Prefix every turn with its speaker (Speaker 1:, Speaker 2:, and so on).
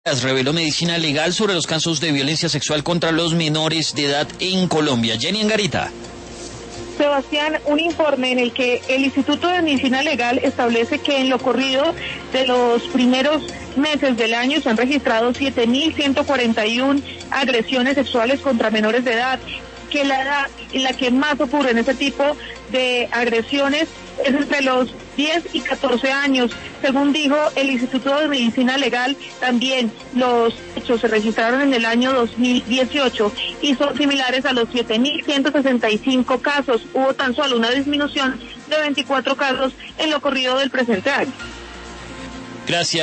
Speaker 1: Reveló Medicina Legal sobre los casos de violencia sexual contra los menores de edad en Colombia. Jenny Angarita.
Speaker 2: Sebastián, un informe en el que el Instituto de Medicina Legal establece que en lo corrido de los primeros meses del año se han registrado 7.141 agresiones sexuales contra menores de edad, que la edad en la que más ocurren ese tipo de agresiones es entre los 10 y 14 años. Según dijo el Instituto de Medicina Legal, también los hechos se registraron en el año 2018 y son similares a los 7.165 casos. Hubo tan solo una disminución de 24 casos en lo corrido del presente año.
Speaker 1: Gracias.